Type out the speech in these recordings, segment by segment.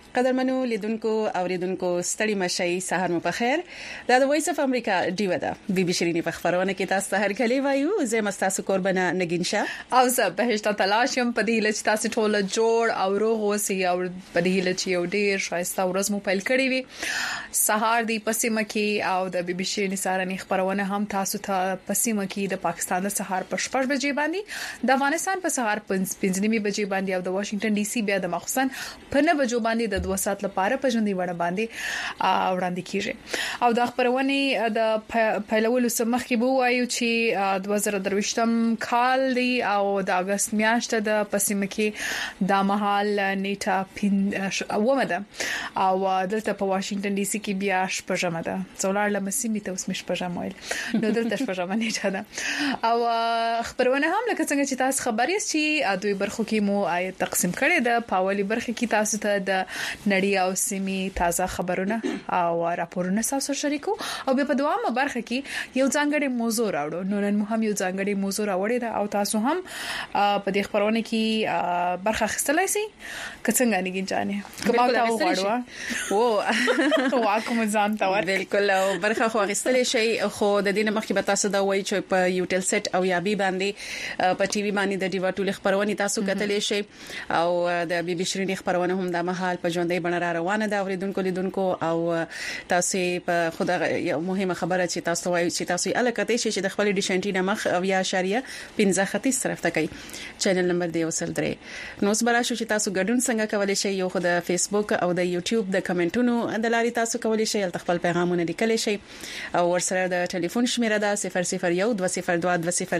قدرمنو لیدونکو اوریدونکو ستړي مشي سهار مو په خیر دا د وایس اف امریکا ډیو ده بي بي شيريني په خبرونه کې تاسو هر کلی وایو زه مستاسو قربانه نگینشا او زه بهشته تلاشم په دې لچ تاسو ټول جوړ او روغ اوسئ او په دې لچ یو ډیر شایسته ورځ مو پیل کړی وي سهار دی پسیمه کې او د بي بي شيريني سارني خبرونه هم تاسو ته پسیمه کې د پاکستان د سهار په 6 بجې باندې د افغانستان په سهار 5 بجې باندې او د واشنگټن ډي سي بیا د مخصن په 9 بجو باندې د 2 ساعت لپاره په ژوندۍ وړ باندې وړاندې کیږي او د خبرونه د پیلولو سمخ کې بو وایو چې 2023م کال دی او د اگست میاشت د پسیمه کې د مهال نیټه ومه ده او دلته په واشنگټن ډي سي کې بیا شپږمه ده څولار لمسیمه ته اوس مش پژم ویل نو دلته شپږمه نیټه ده او خبرونه هم لکه څنګه چې تاسو خبر یاست چې دوی برخو کې مو تقسیم کړي د پاولي برخه کې تاسو ته د نړۍ او سیمې تازه خبرونه او راپورونه سره شریکو او په دوامه برخه کې یو ځانګړی موضوع راوړو نو نن هم یو ځانګړی موضوع راوړی دا او تاسو هم په دې خبرونه کې برخه اخیستلای شئ که څنګه نګین جانې کما تاسو غواړو او واکم ځان تا ور بالکل او برخه خو اخیستلای شئ خو د دې مخکې به تاسو دا وایي چې په یوټل سیټ او یا بي باندې په ټي وي باندې د ډیوا ټول خبرونه تاسو کتلې شئ او د بي بي شيريني خبرونه هم د مهال په ژوندۍ بڼه را روانه ده اوریدونکو لیدونکو او تاسو په خدا یو مهمه خبره چې تاسو وایي چې تاسو الکته شي چې د خپل ډیشنټی نمخ او یا اشاریه 15 خطي طرف ته کوي چینل نمبر دی وصل درې نو سبا شو چې تاسو ګډون څنګه کولای شئ یو خو د فیسبوک او د یوټیوب د کمنټونو د لاري تاسو کولای شئ خپل پیغامونه لیکلی شئ او ورسره د ټلیفون شمیره ده 001 202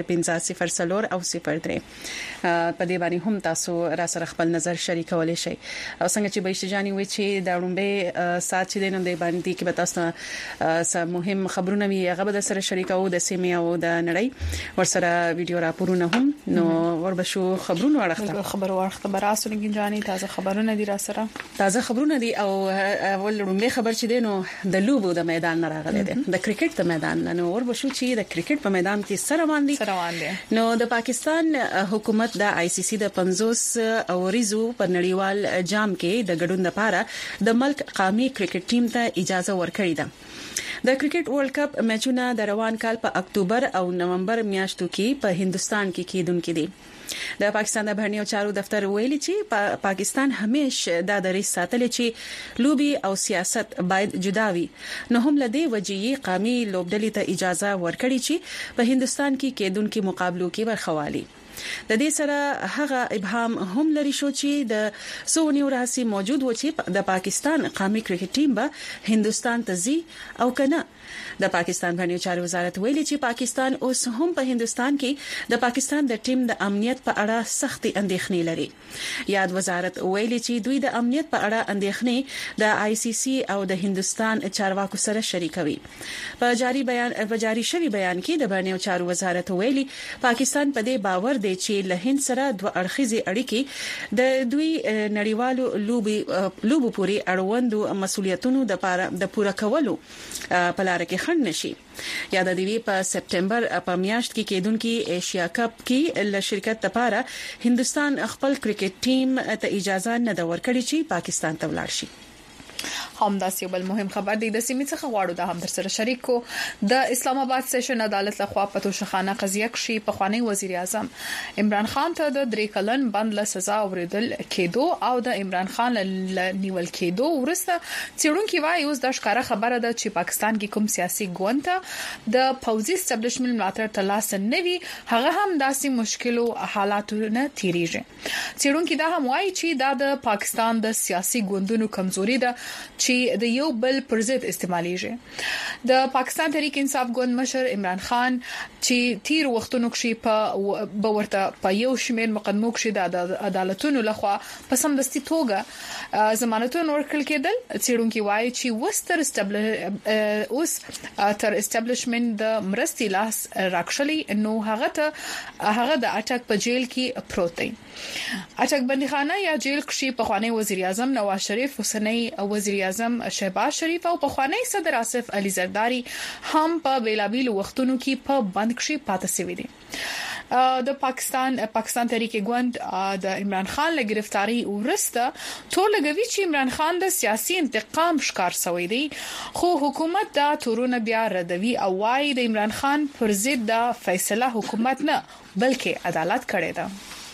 205 او 03 په دې باندې هم تاسو را سره خپل نظر شریکولای شئ او څنګه چې بهشته جاني وي چې دا لومبه سات چې دینم دی باندې کې به تاسو سم مهم خبرونه وي هغه به سره شریکو د سیمه او د نړۍ ورسره ویډیو راپورونه هم نو وربشو خبرونه ورخته خبر ورخته براسو نګین جاني تازه خبرونه دي را سره تازه خبرونه دي او اول لومبه خبر چې دینو د لوبو د میدان راغله دي د کرکټ د میدان نو وربشو چې د کرکټ په میدان کې سره باندې نو د پاکستان حکومت د آی سی سی د 50 اوریزو په نړیوال جام کې د ګډون لپاره د ملک قومي کرکټ ټیم ته اجازه ورکړې ده د کرکټ ورلد کپ میچونه د روان کال په اکتوبر او نومبر میاشتو کې په هندستان کې کېدونکې دي د پاکستان د بهرنیو چارو دفتر ویلي چې پاکستان همیشه د دریس ساتلې چې لوبي او سیاست باید جدا وي نو هم لدی وجهي قومي لوبډلې ته اجازه ورکړي چې په هندستان کې کېدونکې مقابلو کې برخوالي د دې سره هغه ابهام هم لري شو چې د سونی وراسي موجود و چې د پاکستان قومي کرکټ ټیم به هندستان ته ځي او کنه د پاکستان بهرنیو چارو وزارت ویلي چې پاکستان اوس هم په هندستان کې د پاکستان د ټیم د امنیت په اړه سختي اندېښنې لري یاد وزارت ویلي چې دوی د امنیت په اړه اندېښنې د آی سی سی او د هندستان چارواکو سره شریکوي په جاری شوی بیان کې د بهرنیو چارو وزارت ویلي پاکستان په دې باور دی چې له هند سره دوه اړخیزي اړیکې د دوی نړیوالو لوبو پوري اړوندو مسولیتونو د پوره کولو په لار کې خنډ نشي یا د دې په سپټمبر په میاشت کې کېدونکې ایشیا کپ کې ل شرکت لپاره هندستان خپل کرکټ ټیم ته اجازه نه دا ورکړي چې پاکستان ته ولاړ شي هم دا یو بل مهم خبر دی د سیمې څخه غواړو د هم در سره شریکو د اسلام آباد سیشن عدالت لخوا په توشخانه قضیه کې په خوانی وزیر اعظم عمران خان ته د 3 کلن بند له سزا اوریدل کېدو او د عمران خان نیول کېدو ورسته چېرونکو وایي اوس د ښکارا خبره ده چې پاکستان کې کوم سیاسي ګوند د پوزي اسټابلیشمنت ملاتړ ترلاسه نوي هغه هم داسې مشکلو حالاتونه تیریږي چېرونکو دا هم وایي چې دا د پاکستان د سیاسي ګوندونو کمزوري ده چې د یو بل پر ضد استعماليږي د پاکستان تحریک انصاف ګوند مشر عمران خان چې تیر وختونو کې په ورته په یو شمېر مقدمو کې د عدالتونو لخوا په سمدستي توګه ضمانتونه ورکړل کېدل چېرونکو وایي چې اوس تر اسټابلیشمنت د مرستي لاس راکښلي نو هغه د اټک په جیل کې پروت دی اټک بندیخانه یا جیل کې په خوانی وزیر اعظم نواز شریف حسینی وزیر اعظم شهباز شریف او په خوانی صدر آصف علي زرداری هم په بیلابیل وختونو کې په بند کې پاتې شوی دي د پاکستان تحریک ګوند د عمران خان له گرفتاری ورسته ټول لګوي چې عمران خان د سیاسي انتقام ښکار شوی دی خو حکومت دا تورونه بیا ردوي او وايي د عمران خان پر ضد د فیصله حکومت نه بلکې عدالت کړی دی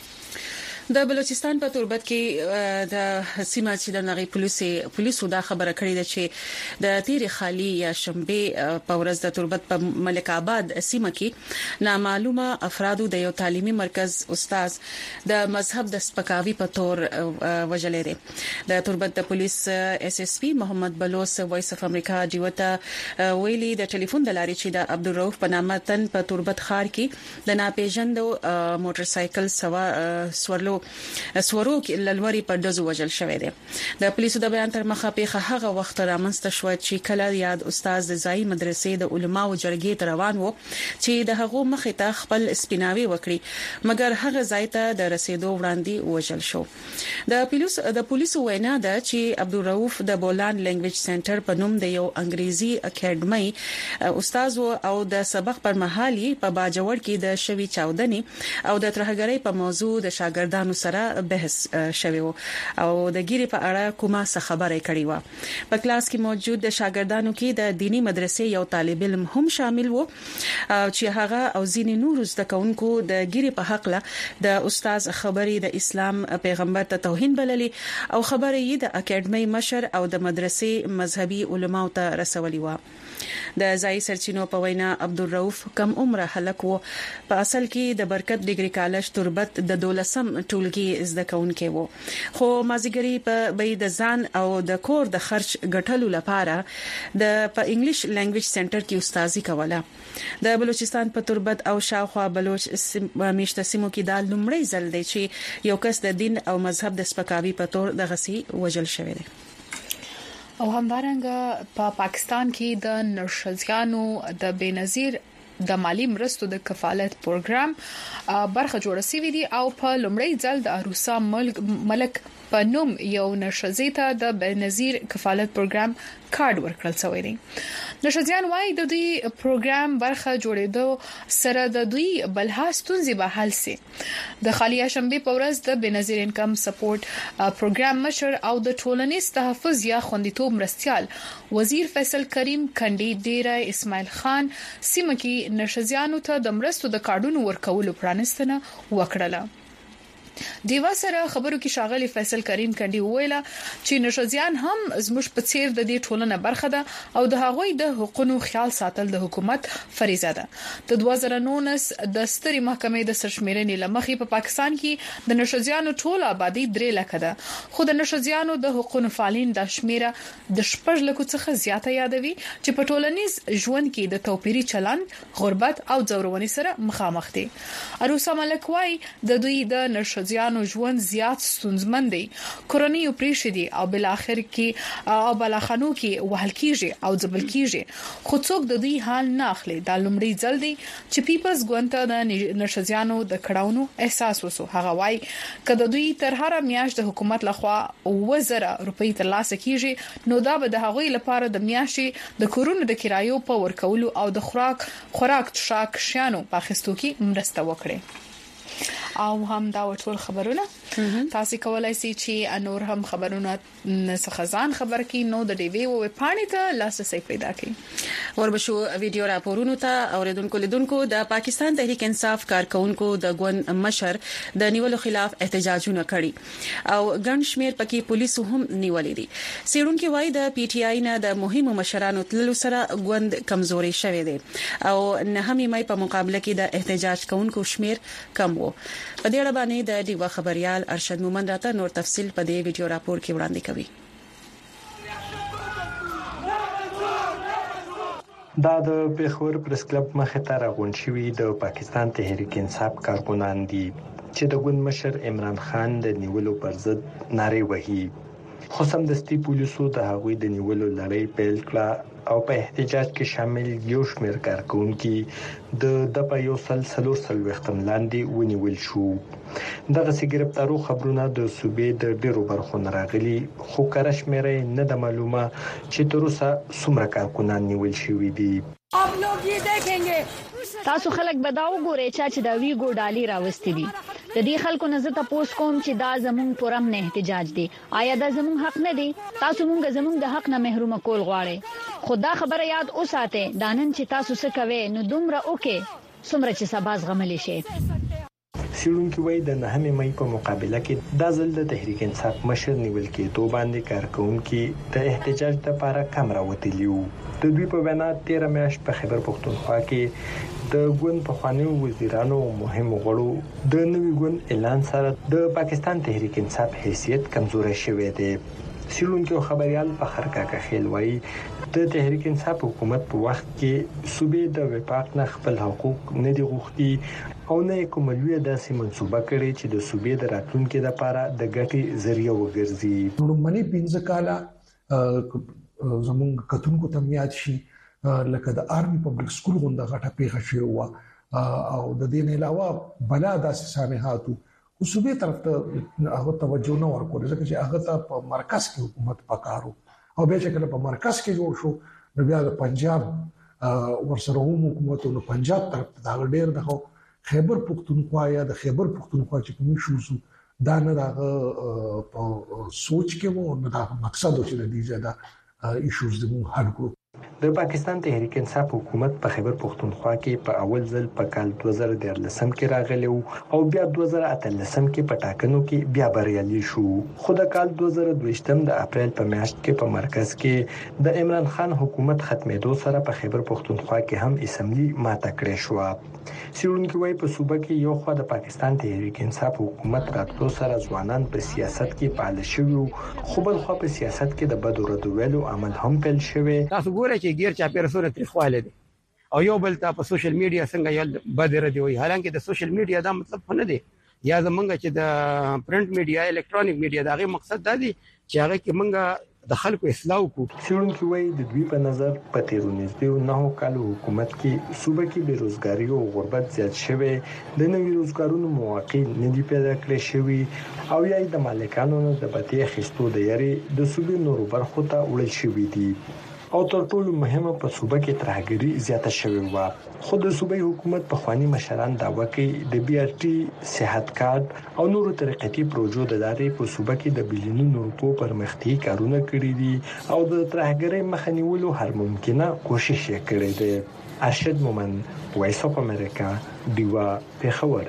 د بلوچستان په تربت کې د سیمه چې د نړۍ پولیسو دا خبره کړې ده چې د تیر خالی یا شنبه په ورځ د تربت په ملک آباد سیمه کې نامعلومه افرادو د یو تعلیمي مرکز استاد د مذهب د سپکاوي په تور وجلې دي د تربت د پولیس اس اس پی محمد بلوس وایس اف امریکا دیوته ویلي د ټلیفون د لارې چې د عبدالرؤف په نامه تن په تربت خار کې د ناپېژندو موټر سایکل سوارلو کې للوري په دزو وجل شوې ده د پولیسو د بیان تر مخه په هغه وخت رامنځته شو چې کله یاد استاد د ځای مدرسې د علماو جرګې ته روان وو چې د هغه مخه ته خپل سپیناوي وکړي مګر هغه ځای ته د رسیدو وړاندې وجل شو د پولیسو وینا ده چې عبدالرؤف د بولان لینګویج سنټر په نوم د یو انګریزي اکیډمي استاد او د سبق پر مهالي په باجوړ کې د شوی چاودنی او د ترهګرۍ په موضوع د شاګردانو سره بحث شوی او د ګيري په اړه کومه څه خبره کړې و په کلاس کې موجود د شاګردانو کې د دینی مدرسې یو طالب علم هم شامل وو چې هغه او ځینې نور زده کوونکو د ګيري په حق له د استاد خبري د اسلام پیغمبر ته توهین بللي او خبره یې د اکیډمي مشر او د مدرسې مذهبي علماو ته رسولي و د ځای سرچینو په وینا عبدالرؤف کم عمره هلک وو په اصل کې د برکت ډیګري کالج تربت د 12م ټولګي زده کوونکی وو خو مازیګری په بيد ځان او د کور د خرچ ګټلو لپاره د په انګلیش لینګویج سنټر کې استادي کوله د بلوچستان په تربت او شاوخوا بلوچ میشته سیمو کې د لومړی ځل دی چې یو کس د دین او مذهب د سپکاوي په تور د غسي وجل شوی دی او همدارنګه په پاکستان کې د نرښځانو د بنظیر د مالی مرستو د کفالت پروګرام برخه جوړه شوې دي او په لومړی ځل د اروسا ملک په نوم یو نرښځې ته د بنظیر کفالت پروګرام کارت ورکړل شوی دی نرښځان وايي د دوی پروګرام برخه جوړېدو سره د دوی بلها ستونزې به حل شي د خالیه شنبه په ورځ د بنظیر انکم سپورټ پروګرام مشر او د ټولنیز تحفظ یا خوندیتوب مرستيال وزیر فیصل کریم کندي ډیره اسماعیل خان سیمه کې نرښځانو ته د مرستو د کارډونو ورکولو پرانستنه وکړه دیوا سره خبرو کې شاغلي فیصل کریم کندي ویله چې نرښځان هم زموږ په څیر د دې ټولنې برخه ده او د هغوی د حقوقو خیال ساتل د حکومت فریضه ده د 2019 د ستري محکمې د سرشمیرنې لمخې په پاکستان کې د نرښځانو ټول آبادی 3 لک ده خو د نرښځانو د حقوقو فعالین د شمیره د 10 لک څخه زیاته یادوي چې په ټولنیز ژوند کې د توپیری چلن غربت او ځورونې سره مخامخ دي اروسا ملک وايي د دوی د نرښځانو ژوند زیات ستونزمن دی کورنۍ پریښې دي او بل اخر کې او بلاخانو کې وهل کیږي او ځبل کیږي خو څوک د دوی حال نه اخلي د لومړي ځل دی چې پیپلز ګوند ته د نرښځانو د کړهونو احساس وسو هغه وايي کله دوی تر هر میاشت د حکومت لخوا 1000 روپۍ ترلاسه کیږي نو دا به د هغوی لپاره د میاشتې د کورونو د کرایو په ورکولو او د خوراک شاک شانو په اخیستو کې مرسته وکړي او هم دا ټول خبرونه تاسو کولای شئ چې انور هم خبرونه څخه ځان خبر کړئ نو د ډي وی او پاڼې ته لاسرسي پیدا کړئ وربشو ویډیو راپورونو ته اوریدونکو لیدونکو د پاکستان تحریک انصاف کارکونکو د ګوند مشر د نیولو خلاف احتجاجونه کړي او ګڼ شمیر پکې پولیسو هم نیولې دي سیرونکو وایي د پی ټی آی نه د مهمو مشرانو تللو سره ګوند کمزوري شوی دی او نه هم مې په مقابله کې د احتجاج کوونکو شمیر کم وو په دې اړه باندې د دیوا خبريال ارشد مومند راته نور تفصيل په دې ویډیو راپور کې وړاندې کوي دا د پیښور پریس کلب مخه ته راغون شوی د پاکستان تحریک انصاف کارکونان دي چې د ګوند مشر عمران خان د نیولو پر ضد نارې وهي خو سمدستي پولیسو د هغوی د نیولو لړۍ پیل کړه او په احتجاج کې شامل یو شمېر کارکونکو د په یو سلسله وختم لاندې ونیول شو. دغه سګرپتارو خبرونه د صوبې د ډیرو برخو راغلي، خو کارشمېره نه د معلومه چې تر اوسه څومره کارکونان نیول شوي دي. आप लोग ये देखेंगे تاسو خلک بداو ګورئ چې دا ویګو ډالي راوستي دي. د دې خلکو نه زه تاسو کوم چې دا زموږ پرم نه احتجاج دي. آیا دا زموږ حق نه دي؟ تاسو مونږ زموږ د حق نه محروم کول غواړئ. خدا خبره یاد اوساته دانن چې تاسو څه کوي نو دومره اوکې څومره چې سباز غمل شي. سیلونکو وای د 9 مې په مقابله کې د ځل د تحریک انصاف مشر نیول کېدو باندې کارکونکو د احتجاج لپاره کمره وتلیو. د دوی په وینا 13 میاشت په خیبر پښتونخوا کې د ګوند په خوانیو وزیرانو مهم غړو د نوي ګوند اعلان سره د پاکستان تحریک انصاف حیثیت کمزوري شوې ده. سیلونکو خبريال په خرکاکه خیل وای د تحریک انصاف حکومت په وخت کې صوبې د وفاق نه خپل حقوق نه دي غوښتي او نه کوم لوی داسې منسوبه کړي چې د صوبې د راتلونکو لپاره د ګټي ذریعہ وګرځي. نو منی 15 کاله زمونږ کتونکو ته میاد شي لکه د آرمي پبلک سکول غونډه غټه پیښه شوې و او د دې نه علاوه بلا داسې سانحاتو صوبې طرف ته هغه توجه نه ورکول ځکه چې هغه ته په مرکز کې حکومت پکارو او به چې کله په مرکز کې جوړ شو نو بیا د پنجاب ورسره هم حکومت نو پنجاب طرف ته دا ډېر د خیبر پښتونخوا یا د خیبر پښتونخوا چې کوم شو دا نه دا په سوچ کې وو نو دا مقصد و چې د دې ځدا ایشوز د مون حل کړو. د پاکستان تحریک انصاف حکومت په خیبر پښتونخوا کې په اول ځل په کال 2013 کې راغلی او بیا 2018 کې په ټاکنو کې بیا بریالي شو. خو د کال 2022 د اپریل په میاشت کې په مرکز کې د عمران خان حکومت ختمېدو سره په خیبر پښتونخوا کې هم اسمبلی ماته کړې شو. سیلونکو وای په صوبه کې یو خو د پاکستان تحریک انصاف حکومت راتلو سره ځوانان په سیاست کې فعال شوي، خو بل خو په سیاست کې د بدو ردو ویلو عمل هم پیل شوی. تاسو ګورئ چې غیر چا پیرسونه تریخواله دي او یو بل ته په سوشل میډیا څنګه یو بدره دی وي. حالانکه د سوشل میډیا دا مطلب نه دی یا زمونږ چې د پرنٹ میډیا الکترونیک میډیا دا غي مقصد دا دی چې هغه کې مونږه د خلکو اصلاح وکړو. سیلونکو وای د دوی په نظر په تیرونیزدي او نه کالو حکومت کې صوبه کې بیروزګاری او غربت زیات شوه، د نوي روزګارونو مواقع نه دي پیدا کړې شوې او یا د مالکانو نه د بتي خستو د یاري د صوبې نورو برخو ته وړل شوې دي او تر ټولو مهمه په صوبه کې ترهګری زیاته شوې و. خو د صوبې حکومت په خواني مشران داوا کوي د بي ار ټي صحت کارت او نورو طریقتي پروژو د لارې په صوبه کې د بلیونونو روپو پرمختګي کارونه کړی دي او د ترهګری مخه نیولو هر ممکنه کوشش یې کړې ده. ارشد مومن، وایس اف امریکا، دیوا پیښور.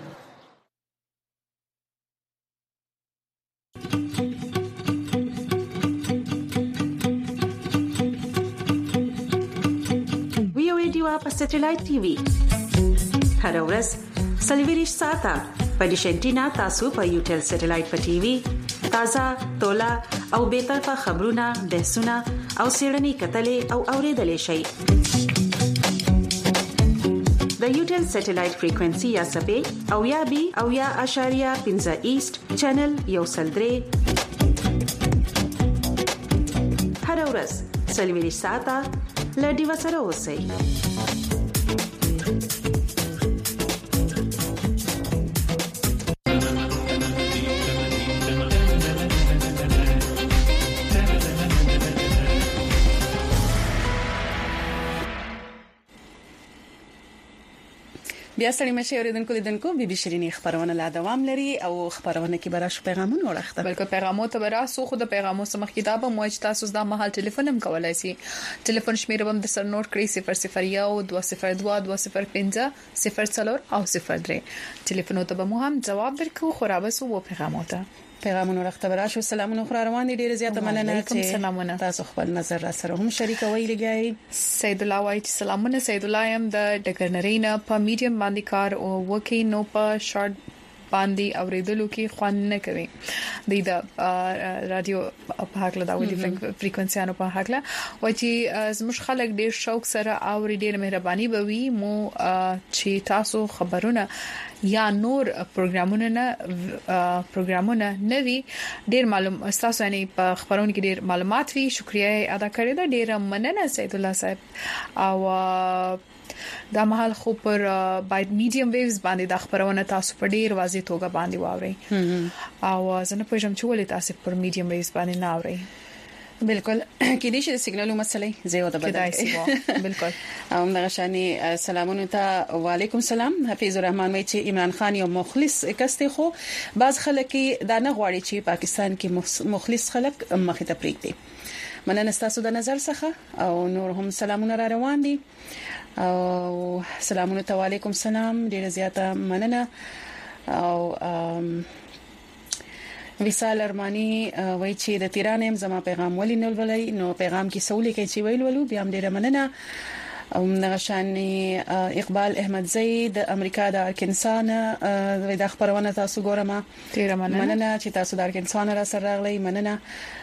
په سټلایټ ټي وي هر ورځ سلیویریش ساته په ډیشنټینا تاسو په یوټل سټلایټ په ټي وي تازه تولا او به طرفه خبرونه بحثونه او سیړنی کتلې او اوریدلې شي. د یوټل سټلایټ فریکوئنسي یا سپې او یا بي او یا اشاریه 15 ایست چینل یو سلدري هر ورځ سلیویریش ساته لډي وسره اوسئ. بیا ستړي مشه اوریدونکو لیدونکو بي بي شيريني خبرونه لا دوام لري او خبرونه کې براش پیغامونه ورخته بلکې پیغامونه براسو خو د پیغامو سمخ کتابه موج تاسو د محل ټلیفون هم کولای شي. ټلیفون شمیره هم د سر نوٹ کړئ 001220205 او 03 ټلیفون ته به مو هم جواب درکو خو رابسو و پیغامونه ورخته براش سلامونه خو روان دي ډیره زیاته مننه چې تاسو خپل نظر را سره هم شریکوي لګای. سید الله وای سلامونه. سید الله يم د ډګرنرینا په میډیم باندې کار او وکي نو په شارټ باندې اوریدلو کې خوان نه کوي د رادیو په حق له داوودي فریکوئنسيانو په حق له و چې زموږ خلک ډیر شوق سره او ډیر مهرباني بوي مو چې تاسو خبرونه یا نور پروګرامونه نوي ډیر معلوم تاسو یعنی په خبرونه کې ډیر معلومات وی شکریا ادا کړی دا ډیر مننه سید الله صاحب او دا مهال خو پر باید میډیم ویوز باندې د خبرونه تاسو په ډیر واضح توګه باندې واوري او زنه پېژم چې ولې تاسو پر میډیم ویوز باندې نه اوري بالکل کې دې چې سیګنالو مسلې زه وته بدل بالکل او مغشاني سلامونه ته وعليكم السلام حفیظ الرحمن مې چې عمران خان یو مخلص کسته خو بعض خلک دا نه غواړي چې پاکستان کې مخلص خلک مخې ته پریږدي مننه تاسو د نظر څخه او نور هم سلامونه را روان دي او سلامونه ته وعليكم السلام ډیره زیاته مننه او وصال ارمانی وای چې د تیرانم زما پیغام ولینل ولای نو پیغام کې سولې کې چې ویل ولو بیا هم ډیره مننه او نغشاني اقبال احمد زید امریکا د ارکنسان د خبرونه تاسو ګورم ډیره مننه چې تاسو د ارکنسان را سره راغلی مننه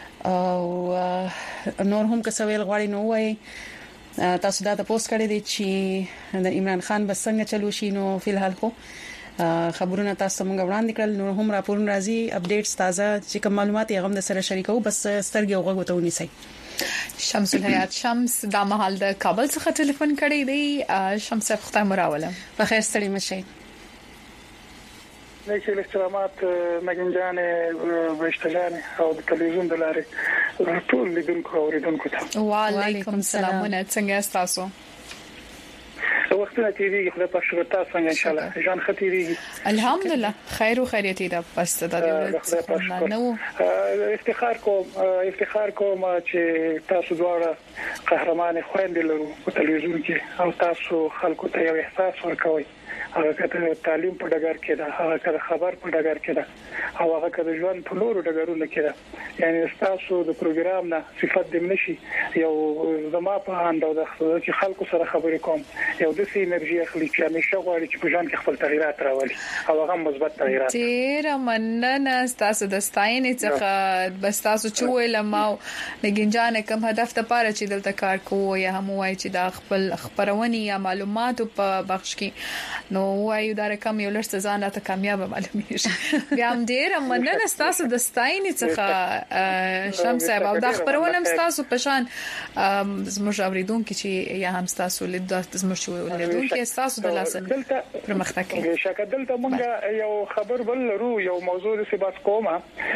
او نور هم کسویل غواړي نو وای تاسو دا پوسټ کړی دی چې د عمران خان بس څنګه چلو شي نو فلحال خو خبرونه تاسو موږ وړاندې کړل نو هم راپورونه راځي اپډیټس تازه چې کوم معلومات یې هم د سره شریکو بس سترګې وغوته ونیسئ شمس الحیات شمس د محل د کابل څخه ټلیفون کړی دی شمس خدای مراوله په خیر ستړي مشي لیکي احترامات مګنجان وشتجان او د تلویزیون د لارې ټول لیدونکو او اوریدونکو ته وعلیکم السلام څنګه تاسو وختونه تیریږي خدای په شکر تاسو څنګه ان شاء الله ځان ختیریږي الحمدلله خیر او خیریت ده پس د دې نو افتخار کوم چې تاسو دواړه قهرمان خويندې لرو په تلویزیون کې او تاسو خلکو ته یو احساس ورکوي هغه کته تعلیم په ډګر کې ده هغه کته خبر په ډګر کې ده او هغه کته ژوند په نورو ډګرونو کې ده یعنی تاسو د پروګرام نه صفات دې نشي یو زما په انداز د چې خلکو سره خبرې کوم یو د سي انرژي اخلي چې همیشه غواړي چې په ژوند کې خپل تغیرات راولي او هغه مثبت تغیرات ډیر مننه تاسو د ستاینې څخه بس تاسو چې ویل ما لګنجان کوم هدف ته پاره چې دلته کار کوو یا هم وای چې د خپل خبرونې یا معلوماتو په بخش کې نو وایو دا رقم یو لړ ځان ته کامیاب معلومیږي بیا هم ډیر مننه تاسو د ستاینې څخه شمس او د خبرونه تاسو په شان زموږ اوریدونکو چې یا هم تاسو لید زموږ اوریدونکو تاسو د لاسه پرمختګ کوي شکه دلته مونږ یو خبر بل لرو یو موضوع د سبات کومه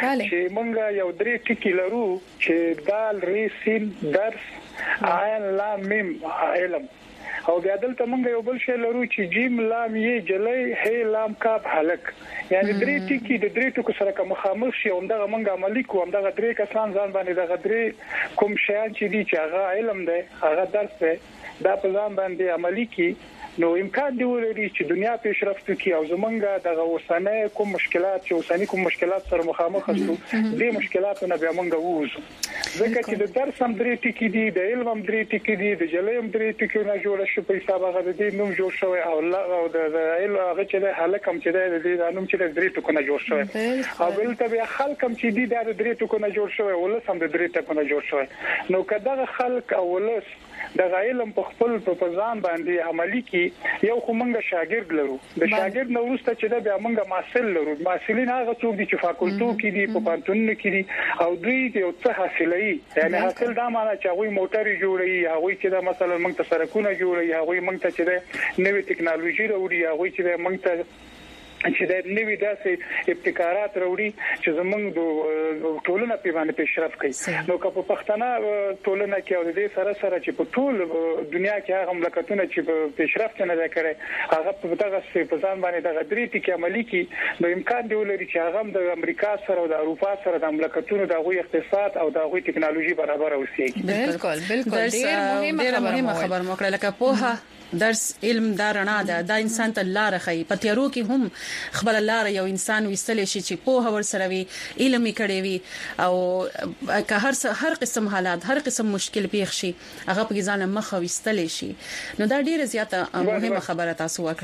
چې مونږ یو درې ټکی لرو چې دال ری سین درس عین لام میم علم او بیا دلته مونږ یو بل شی لرو چې جیم لام یې جلې هی لام کاف حلق یعنی درې ټکی د درې ټکو سره مخامخ شي همدغه مونږ عملی کوم دغه درې کسان ځان باندې دغه درې کوم شیان چې دي چې هغه علم دی هغه درس دی دا په ځان باندې عملی کی نو امکان دی ولري چې دنیا پیشرفت کوي او زمونږ دغه اوسنۍ کوم مشکلات چې اوسنۍ کوم مشکلات سره مخامخ شو دې مشکلاتونه بیا مونږ ووزو ځکه چې د درس هم درې ټکی دي د علم هم درې ټکی دي د جلې هم درې ټکی نه جوړ شو په حساب هغه د دې نوم جوړ شوی او د علم هغه چې د حلق هم چې د دې نوم چې د درې ټکو نه جوړ شوی او بل ته بیا خلک هم چې دي د درې ټکو نه جوړ شوی ولس هم د درې ټکو نه جوړ شوی نو کله خلک او ولس د علم په خپل په ځان باندې عملی کې یو کومنګ شاګرد لرو د شاګرد نو وروسته چې د بیا موږ محصل لرو محصلین هغه څوک دي چې فاکولټو کې دي په پانتونونو کې دي او دوی یو څه حاصلوي یعنی حاصل دا معنی چې هغه موټر جوړوي هغه چې دا مثلا موږ ته سرکونه جوړوي هغه موږ ته چې د نوې ټکنالوژي وروړي هغه چې موږ ته چې د نوې داسې ابتکارات وروړي چې زمونږ د ټولنه په باندې پیشرفت کوي نو که په پښتنه ټولنه کې او د دې سره سره چې په ټول دنیا کې هغه مملکتونه چې پیشرفت نه کړي هغه په دغه په ځان باندې د غدري ټکی عملی کې نو امکان دی ولري چې هغه د امریکا سره او د اروپا سره د مملکتونو د غوي اقتصاد او د غوي ټکنالوژي برابر اوسېږي بالکل ډېر مهمه خبر مو کړل لکه پوها درس علم دا رڼا ده دا انسان ته لار خي په تیارو کې هم خپل لار یو انسان وستل شي چې په ور سره وي علم کړي وي او که هر قسم حالات هر قسم مشکل پیښ شي هغه په ځان مخ وستل شي نو دا ډیره زیاته مهمه خبره تاسو وکړه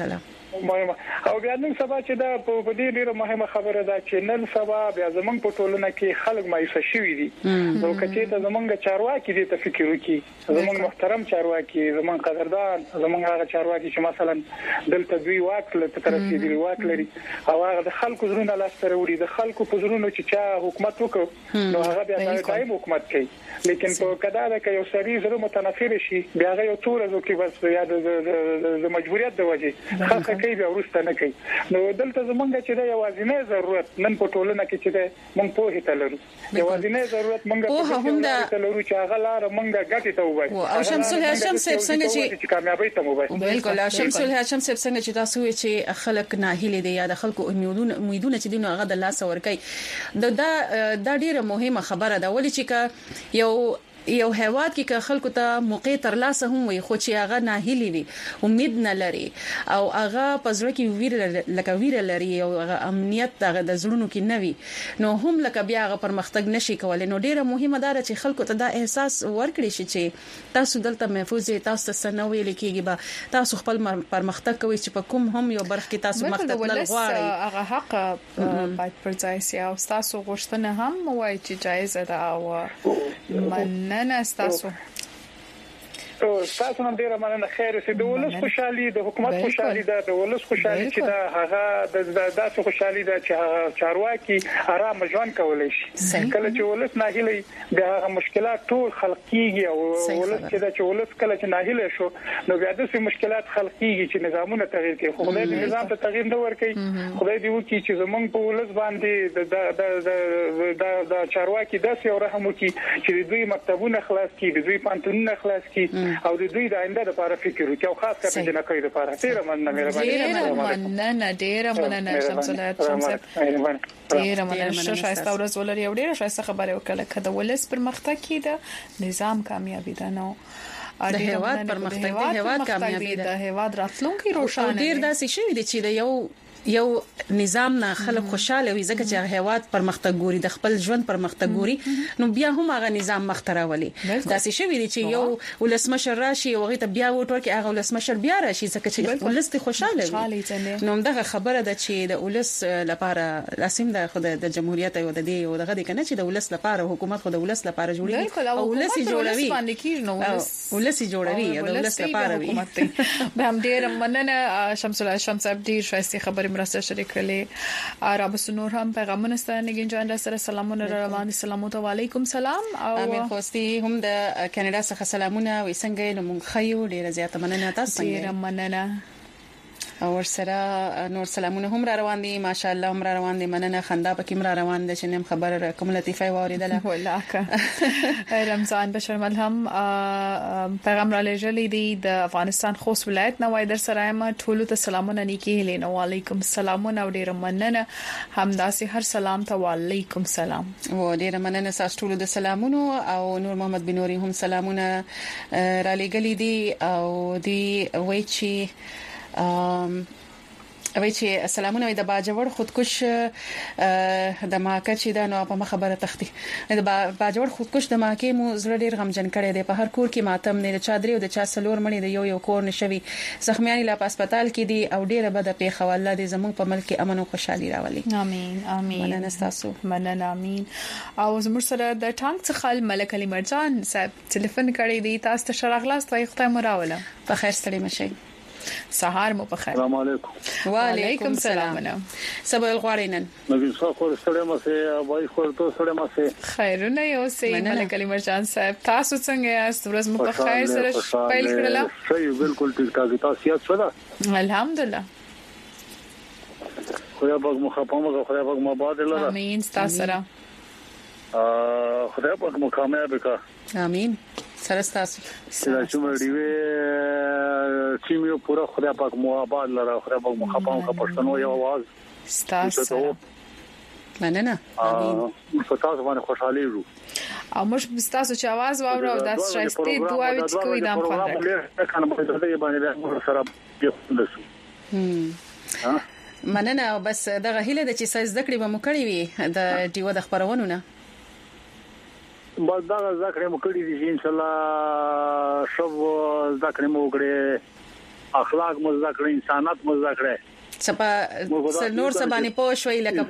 مهمه او بیا نن سبا چې دا په دې ډیره مهمه خبره ده چې نن سبا بیا زمونږ په ټولنه کې خلک مایوسه شوي دي نو کچې ته زمونږ چارواکي دي ته فکر وکړي زمونږ محترم چارواکي زمونږ قدردان زمونږ هغه چارواکي چې مثلا دلته دوی واک له طرف کې دی واک لري او هغه د خلکو زړونه لاس ته وړي د خلکو په زړونو چې چا حکومت وکړ نو هغه بیا دایم حکومت کوي لیکن په کډاله کې یو سړي زړه متنفر شي بیا هغه یو تور ازو کې بس یا د مجبوریت د وجه خلک کوي بیا ورسته نه کوي نو دلته زمونږ چې د یوازینۍ ضرورت نن په ټولنه کې چې د مونږ په هیته لرو یوازینۍ ضرورت مونږ په هیته لرو چې هغه لار مونږ ګټي ته وایي او شمس الهاشم صاحب څنګه چې کامیابی ته وایي بالکل شمس الهاشم صاحب څنګه چې تاسو چې خلک ناهیلي دي یا د خلکو امیدونه چې دونه هغه د لاس ورکي دا ډیره مهمه خبره ده ولې چې یو هیواد کې خلکو ته موقع تر لاسه هم وي خو چې هغه ناهیلي وي امید نه لري او هغه پزړه کې ویره لري او هغه امنیت هغه د زړونو کې نه وي نو هم لکه بیا هغه پرمختګ نشي کولای نو ډیره مهمه ده چې خلکو ته دا احساس ورکړي شي چې تاسو دلته محفوظ تاسو سنوي لیکيږي به تاسو خپل پرمختګ کوي چې په کوم هم یو برخه کې تاسو مختلف غواړي هغه حق باید پر ځای سي او تاسو غوښتنه هم وایي چې جایزه ده او مننه تاسو تاسو نن ډیره مننه خیر سي د ولس خوشحالي د حکومت خوشحالي ده د ولس خوشحالي چې دا هغه د داسې خوشحالي ده چې چارواکي آرام ژوند کولای شي کله چې ولس ناهیلي د هغه مشکلات ټول خلق کیږي او ولس چې ولس کله چې ناهیلي شو نو بیا د مشکلات خلق کیږي چې نظامونه تغییر کوي خو د نظام ته تغییر نه ورکوي خدای دې وکړي چې زمونږ په ولس باندې د چارواکي داسې او رحم وکړي چې دوی مکتبونه خلاص کړي دوی پانتونونه خلاص کړي او د دوی د آینده لپاره فکر وکړي او خاص کر د جنکۍ لپاره ډیره مننه ډیره مننه شمس الهاشم ډیره مننه شایسته ورځ ولري او ډیره شایسته خبره وکړه کله ولس پرمختګ کړي د نظام کامیابی ده نو د هیواد پرمختګ د هیواد کامیابی ده د هیواد راتلونکي روښانه ډیر داسې شوی دي چې د یو نظام نه خلک خوشاله وي ځکه چې هیواد پرمختګ ګوري د خپل ژوند پرمختګ ګوري نو بیا هم هغه نظام مختراولي داسې شوی دي چې یو ولسمشر راشي او هغه ته بیا ووټ ورکړي هغه ولسمشر بیا راشي ځکه چې ولس ته خوشاله وي نو دغه خبره ده چې د ولس لپاره لازم ده خو د جمهوریت او د دې او دغه د کنه چې د ولس لپاره حکومت خو د ولس لپاره جوړي او ولس جوړوي ولس جوړوي د ولس لپاره وي به هم ډیر مننه شمس الهاشم صاحب ډیر شایسته خبرې مرسته شریک کړي عرب سنور هم پیغامونه ستنګین جان سره سلامونه روان سلام علیکم سلام او امیر خوستي هم د کاناډا څخه سلامونه وي څنګه نو مونږ خيو ډیره زیاته مننه تاسو ډیره مننه او ورسره نور سلامونه هم را روان دي ماشاءالله هم را روان دي مننه خندا پکې را روان دي چې نیم خبر کوم لطیفه واردله ولاکه رمضان بشر ملهم پیغام را لېږلی دي د افغانستان خوست ولایت نوای در سره ما ټولو ته سلامونه نیکی هلینو علیکم سلامونه او ډیر مننه همداسي هر سلام ته وعلیکم سلام و ډیر مننه تاسو ټولو د سلامونو او نور محمد بنوري هم سلامونه را لېږلي دي او دی وای چې اوی چې سلامونه د باجوړ خودکش د ماکه چې دا نو په خبره تختی د باجوړ خودکش د ماکه مو زړه ډیر غمجن کړي دی په هر کور کې ماتم نه چادرې او د چا سلور مړي د یو کور نشوي زخمیان لا په هسپتال کې دي او ډیره بده پیښه والله د زموږ په ملک امن او خوشحالي راولي امين امين مننه تاسو مننه امين او زموږ سره د ټانک څخه ملک علي مرجان صاحب ټلیفون کړی دی تاسو ته شرغلاست وای خدای مراوله په خیر ستړي مشي سهار مو په خیر السلام علیکم وعلیکم السلام سبا الغوارینن نبی صاحب خو سره مسه وای خو ته سره مسه خیرونه یو سي ملک علي مرجان صاحب تاسو څنګه یاست ورځ مو په خیر سره پیل کړل صحیح بالکل ټیک ټاک تاسو یاد شوه الحمدلله خدای پاک مو خپمه خدای پاک مو باد لره امين تاسو سره خدای پاک مو کامیاب وکړه امين سره تاسو چې موږ دیوې چې مو پورا خدای پاک مو آباد لره خدای پاک مو خپم کا پښتنو یو आवाज تاسو مننه امين تاسو باندې خوشحالي ورو او موږ تاسو چې आवाज واورو او د شایسته دعاوې چې کوي د امخوند کنه باندې باندې سره پیښ مننه بس دغه هیله د چې سايز ذکر به مو کړی وي د ټیو د خبرونو نه بس دا ذکر مو کړی دي ان شاء الله شب ذکر مو کړی اخلاق مزه کړی انسانيت مزه کړی سپا نور سبانه پوښوي لکه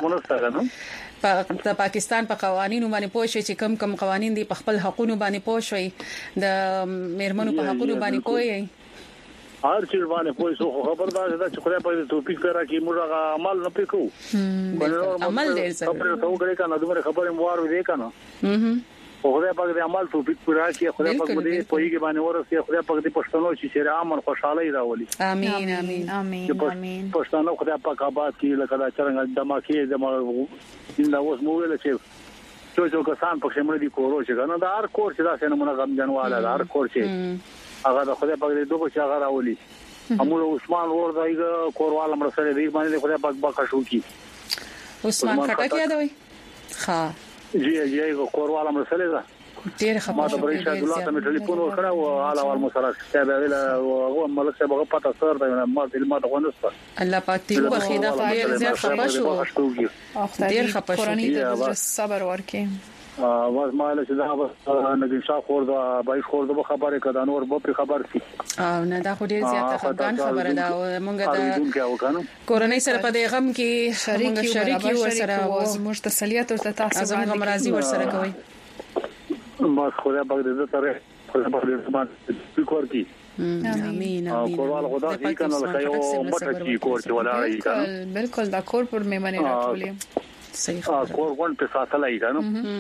په پاکستان په قوانینو باندې پوښوي چې کم قوانین دي په خپل حقوقو باندې پوښوي د میرمنو په حقوقو باندې کوی هر چیز باندې پوه شو خبردار ده چې خدای په توفیق راکړي موږ عمل نه پکو عمل ډیر څه خبره ته وګړي کنه دومره خبره موارو دي کنه خدای په دې عمل توفیق راکړي خدای په دې پویږي باندې ورسې خدای په دې پښتنو چې شریعه امن خوشحالي راولي امين امين امين امين پښتنو خدای په آباد کې لکه دا څنګه دماکي د اوس مو ویل چې څو کسان په شمول دي کورو چې کنه دا هر کور چې دا څنګه مونږ غم جنواله دا هر کور چې هغه د خدای په دې دوه چې هغه راولي امور عثمان ورځایګه کورواله مرسته دی باندې خدای پاک باکه شو کی عثمان خټک یادوي ها جی کورواله مرسته ده ډیر خبره ما د برېښنا دولت ته ټلیفون وکړ او اعلی وال مسرات صاحب ویل او ملک صاحب هغه پتا سر دا ما د غونسته الله پاک دې وخیدا خدای زیات خبر شو ډیر خبر شو قرآنی ته صبر ورکې واز ماله چې دا نګین شاه خور دا بای خور دا خبره کده نور به خبر سي او نه دا خو ډیر زیاته خبره ده مونږ د کورونی سره په دې غم کې شریک ور سره موږ تسلیت او تاسو باندې مرضی ور سره کوي بس خدای پاک دې سره خدای پاک دې باندې فکر کی امين امين کورال خدا دې کنه لکه یو مټ کی کور چې ولاړی کنه بالکل دا کور پر میمنه راټولې صحیح کور ون په ساتلای کنه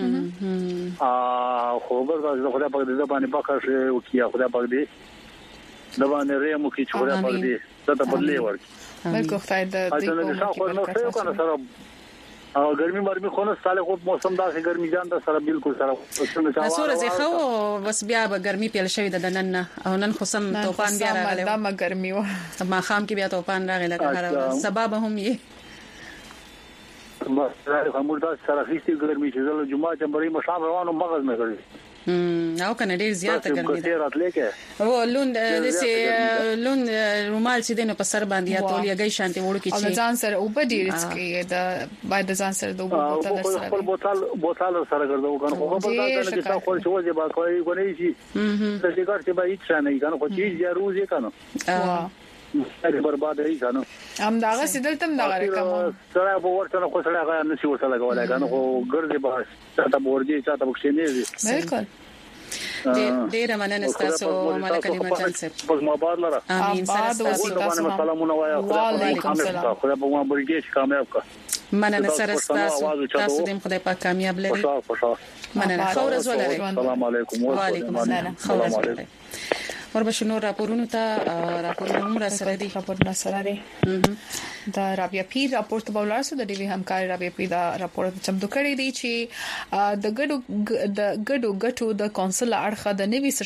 خو بردا خدای پاک دې باندې باکه شي او کیا خدای پاک دې د باندې رحم وکړي چې خدای پاک دې ته بدلې ورکړي بالکل فائدہ دې کوم کې کنه سره ګرمي مرمي خونه ساله خو موسم داسې ګرمي جان د سره بالکل سره څنګه سورې خو بس بیا به ګرمي پیل شوی د نن او نن خو سم توفان بیا راغلی دا ما ګرمي و ما خام کې بیا توفان راغلی هر سبب هم یې ما کومه دا سره هیڅ ګرمي چې زله جمعه چمبري مشام روانو مغز نه کړی او کنه ډیر زیاته ګرمي ده او لون د سه لون رومال چې دنه په سر باندې یا تول یا گئی شانتي وړو کې چې ځان سره او بدیر اسکی دا باید ځان سره د بوتل سره خپل بوتل سره ګرځو کنه خو په تاسو کې تاسو خو شو چې با کوي کوي شي د دې کار چې به هیڅ نه کنه خو چې یا روز یې کنه برباد هي کنه ام داغه سیدل تم داغه کوم سره په ورته خو سره هغه نشي ورته لګولای کنه خو ګرځي به چاته ورځي چاته بخښنه بالکل ډیر مننه تاسو ملک کلمه جان صاحب په مابار لره امين سره تاسو سلامونه وایا وعلیکم السلام خدای په ما برګیش کامیاب کا مننه سره تاسو دې خدای پاک کامیاب لري مننه خورز ولري السلام علیکم وعلیکم السلام خورز ولري وربشنو راپورونو ته راپورونه هم را سره دي راپورونه سره دي دا رابیا پیر راپورټ بولارسو د ډیوی همکار رابیا پیر دا راپورټ چمتو کړی دی چې د ګډو غټو د کونسل اړخه د نوي